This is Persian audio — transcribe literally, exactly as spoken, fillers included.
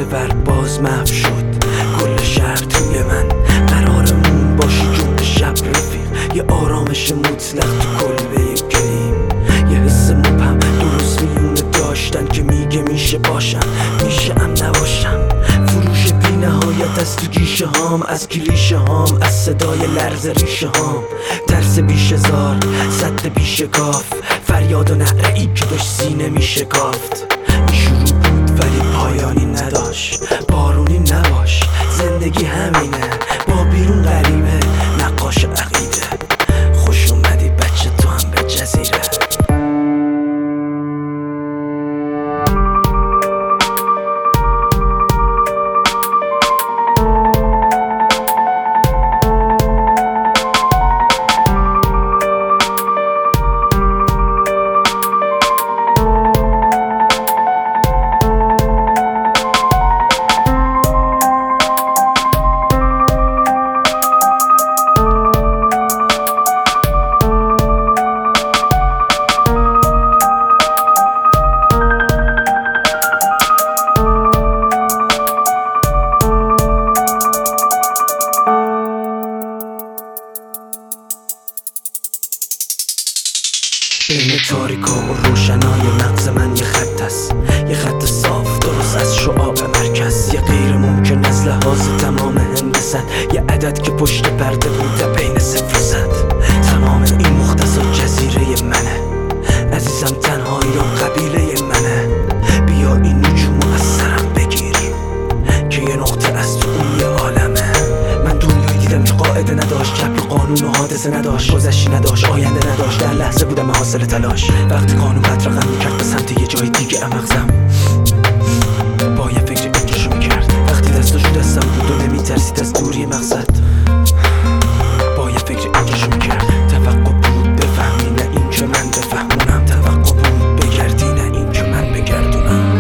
نقطه ورد باز محو شد. کل شهر توی من قرارمون باشی جمعه شب رفیق، یه آرامش مطلق تو کلبه گلیم، یه حس مبهم درست میونه داشتن که میگه میشه باشم میشه ام نباشم. فروش بی نهایت از تو گیشه هام، از کلیشه هام، از صدای لرز ریشه هام، ترس بیشه زار، صد بیشه کاف، فریاد و نعره ای که داشت سینه میشه کافت. این شروع بود ولی پایانی نداشت، بارونی نباش زندگی همینه، با بیرون غریبه نقاش عقیده. خوش اومدی بچه تو هم به جزیره. بین تاریکا و روشنای مغز من یه خط هست، یه خط صاف درست از شعاع مرکز، یه غیر ممکن از لحاظ تمام هندست، یه عدد که پشت پرده بوده بین صفر و صد. تمام این مختصات جزیره منه عزیزم، تنهایی هم قبیله منه. بیا این نجومو از سرم بگیر که یه نقطه از تو اون یه عالمه. من دنیایی دیدم که قاعده نداشت، چپ قانون و حادثه نداشت، گذشتی نداشت، آینده نداشت، در لحظه بودم حاصل تلاش. وقتی قانون قد رقم میکرد به سمت یه جای دیگه مغزم با یه فکر اینجاشو میکرد. وقتی دستاشو دستم بود و نمیترسید از دوری مقصد، با یه فکر اینجاشو میکرد. توقع بود بفهمی نه این که من بفهمونم، توقع بود بگردی نه این که من بگردونم.